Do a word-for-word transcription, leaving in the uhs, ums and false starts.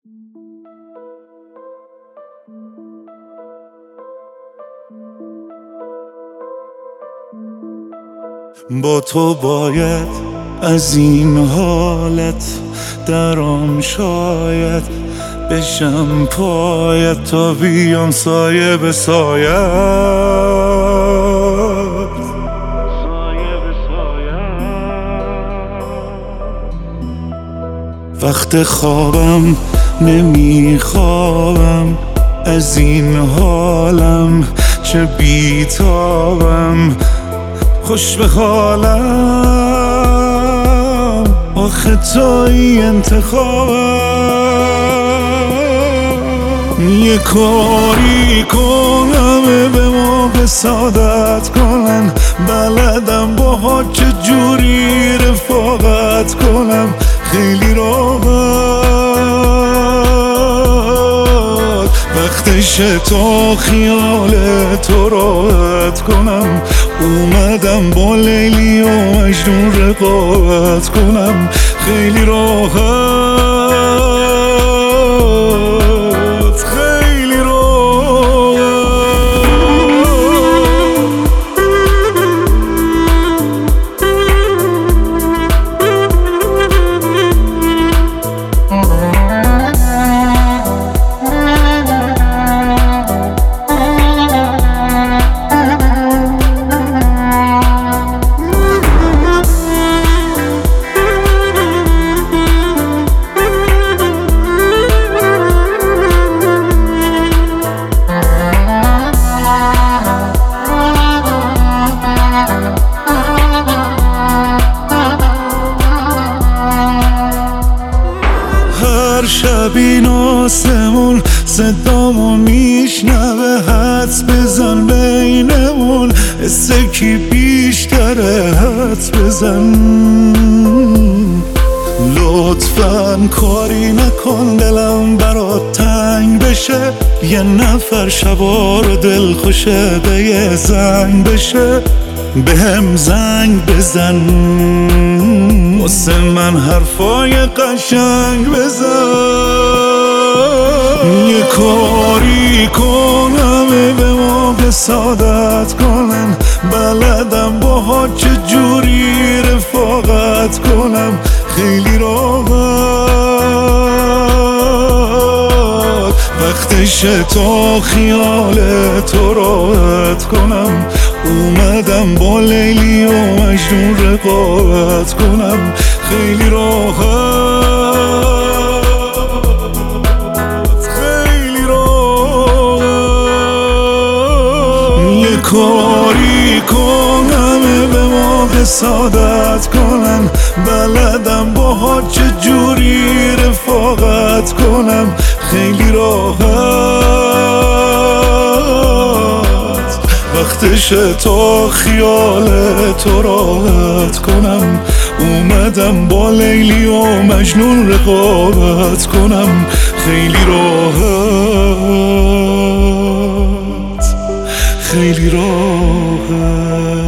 با تو باید از این حالت درام، شاید بشم پایت تا بیام سایه به سایت. وقت خوابم نمیخوابم از این حالم، چه بیتابم خوش به حالم، آخه توی انتخابم. یه کاری کنم به موقع سعادت کنن، بلدم با چه جوری رفاقت کنم خیلی راحت. وقتشه تا خیال تو راحت کنم، اومدم با لیلی و مجنون رقابت کنم خیلی راحت، خیلی راحت. شب این آسمون صدامو میشنوه، حدس بزن بینمون حسه کی بیشتره، حدس بزن. لطفاً کاری نکن دلم برات تنگ بشه، یه نفر شبا دل خوشه به یه زنگ بشه، به هم زنگ بزن واسه من حرفای قشنگ بزن. یه کاری کنم به موقع سعادت کنن، بلدم با چه جوری رفاقت کنم خیلی راحت. وقتشه تا خیال تو راحت کنم، اومدم با لیلی و مجنون رقابت کنم خیلی راحت، خیلی راحت. یه کاری کنم به موقع سعادت کنن، بلدم با چه جوری رفاقت کنم خیلی راحت. وقتشه تا خیال تو راحت کنم، اومدم با لیلی و مجنون رقابت کنم خیلی راحت، خیلی راحت.